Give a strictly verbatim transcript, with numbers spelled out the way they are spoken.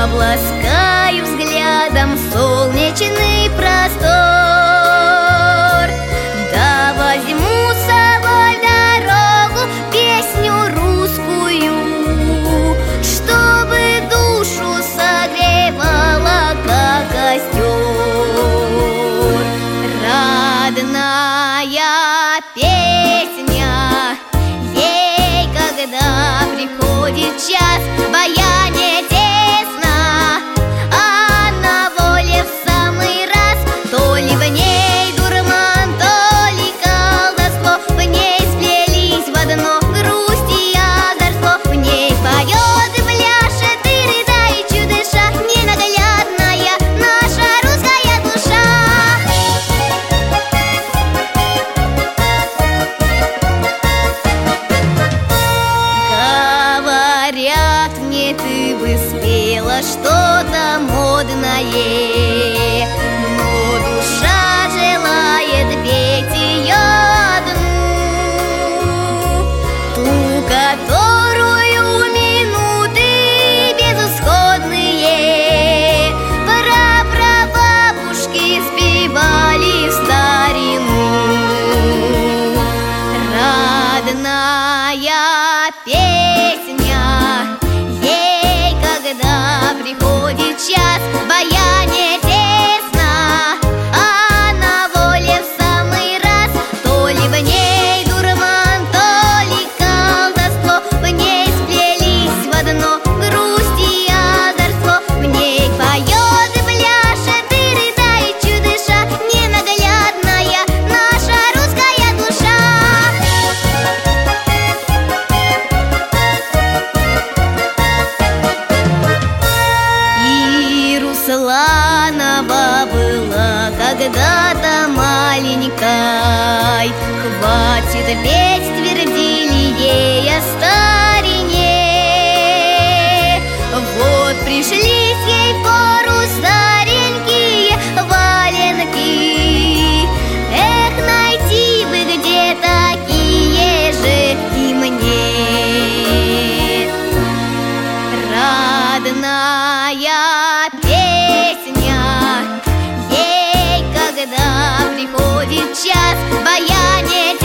обласкаю взглядом солнечный простор. Да возьму с собой в дорогу песню русскую, чтобы душу согревала, как костер. Родная песня, ей, когда приходит час, баяне тесно, а на воле в самый раз. То ли в ней дурман, то ли колдовство, в ней сплелись в одно грусть и озорство. В ней поет и пляшет и рыдает чудыша, ненаглядная наша русская душа. Говорят мне, ты бы спела что-то модное, но душа желает петь ее одну, ту, которую минуты безысходные прапрабабушки спевали в старину. Родная песня, ей, когда приходит час, баяне тесно, а на воле в самый раз. То ли в ней дурман, то ли колдовство, в ней сплелись в одно грусть и озорство. В ней поет и пляшет и рыдает чудыша, ненаглядная наша русская душа. И Русланова была когда-то маленькой, хватит петь, твердили ей о старине. Вот пришлись ей в пору старенькие валенки, эх, найти бы где такие же и мне. Родная песня, ей, когда приходит час, баяне